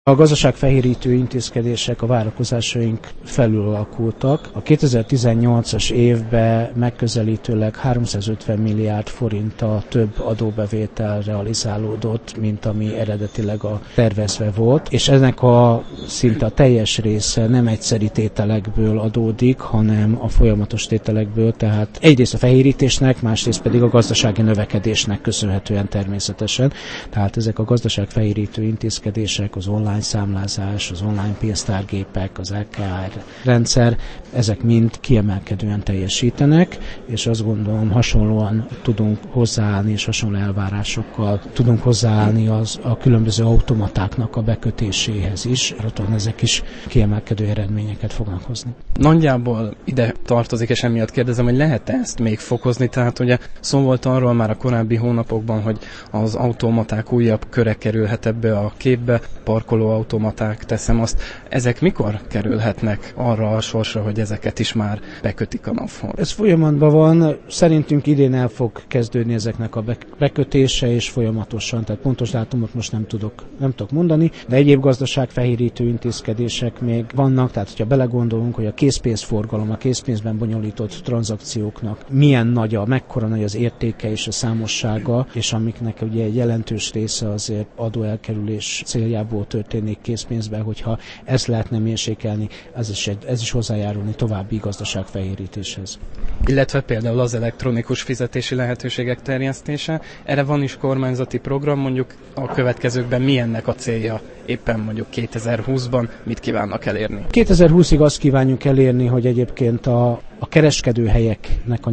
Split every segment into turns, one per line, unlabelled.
A gazdaságfehérítő intézkedések a várakozásaink felül alakultak. A 2018-as évben megközelítőleg 350 milliárd forinttal több adóbevétel realizálódott, mint ami eredetileg a tervezve volt, és ennek a szinte a teljes része nem egyszeri tételekből adódik, hanem a folyamatos tételekből, tehát egyrészt a fehérítésnek, másrészt pedig a gazdasági növekedésnek köszönhetően természetesen. Tehát ezek a gazdaságfehérítő intézkedések, az online számlázás, az online pénztárgépek, az LKR rendszer, ezek mind kiemelkedően teljesítenek, és azt gondolom hasonlóan tudunk hozzáállni, és hasonló elvárásokkal tudunk hozzáállni a különböző automatáknak a bekötéséhez is. Roton ezek is kiemelkedő eredményeket fognak hozni.
Nagyjából ide tartozik, és emiatt kérdezem, hogy lehet-e ezt még fokozni? Tehát ugye szó volt arról már a korábbi hónapokban, hogy az automaták újabb köre kerülhet ebbe a képbe, parkolóautomaták, teszem azt. Ezek mikor kerülhetnek arra a sorsra, hogy ezeket is már bekötik a NAV-hoz?
Ez folyamatban van, szerintünk idén el fog kezdődni ezeknek a bekötése, és folyamatosan, tehát pontos dátumot most nem tudok mondani, de egyéb gazdaságfehérítő intézkedések még vannak, tehát hogyha belegondolunk, hogy a készpénzforgalom, a készpénzben bonyolított tranzakcióknak mekkora nagy az értéke és a számossága, és amiknek ugye egy jelentős része azért adóelkerülés céljából történik készpénzben, hogyha ezt lehetne mérsékelni, ez is hozzájárulni további gazdaságfehérítéshez.
Illetve például az elektronikus fizetési lehetőségek terjesztése. Erre van is kormányzati program, mondjuk a következőkben mi ennek a célja? Éppen mondjuk 2020-ban mit kívánnak elérni?
2020-ig azt kívánjuk elérni, hogy egyébként a kereskedőhelyeknek a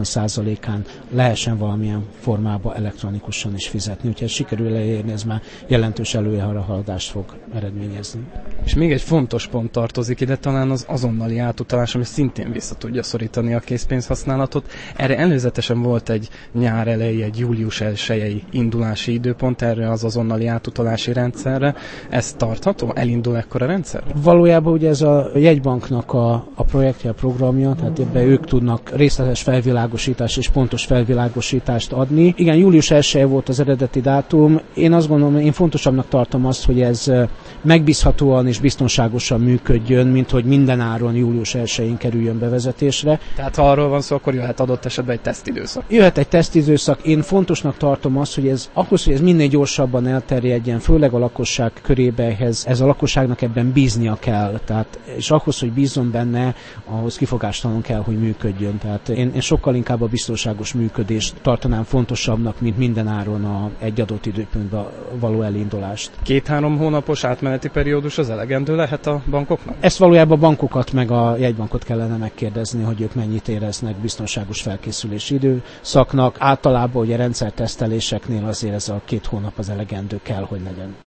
80%-án lehessen valamilyen formában elektronikusan is fizetni. Úgyhogy sikerül elérni, ez már jelentős előrehaladást fog eredményezni.
És még egy fontos pont tartozik ide, talán az azonnali átutalás, ami szintén vissza tudja szorítani a készpénzhasználatot. Erre előzetesen volt egy nyár elejé, egy július 1-i indulási időpont erre az azonnali átutalási rendszerre. Ez tartható? Elindul ekkor a rendszer?
Valójában ugye ez a jegybanknak a projektje, a programja, tehát ebben ők tudnak részletes felvilágosítást és pontos felvilágosítást adni. Igen, július 1 volt az eredeti dátum. Én azt gondolom, én fontosabbnak tartom azt, hogy ez megbízhatóan és biztonságosan működjön, mint hogy minden áron július 1-én kerüljön bevezetésre.
Tehát ha arról van szó, akkor jöhet adott esetben egy tesztidőszak.
Jöhet egy tesztidőszak. Én fontosnak tartom azt, hogy ahhoz, hogy ez minél gyorsabban elterjedjen, főleg a lakosság körébe, ez a lakosságnak ebben bíznia kell. Tehát, és ahhoz, hogy bízzon benne, ahhoz kifogástalanul kell, hogy működjön. Tehát én sokkal inkább a biztonságos működést tartanám fontosabbnak, mint minden áron egy adott időpontban való elindulást.
2-3 hónapos átmeneti periódus az elegendő lehet a bankoknak?
Ezt valójában a bankokat meg a jegybankot kellene megkérdezni, hogy ők mennyit éreznek biztonságos felkészülési időszaknak. Általában ugye rendszerteszteléseknél azért ez a 2 hónap az elegendő kell, hogy legyen.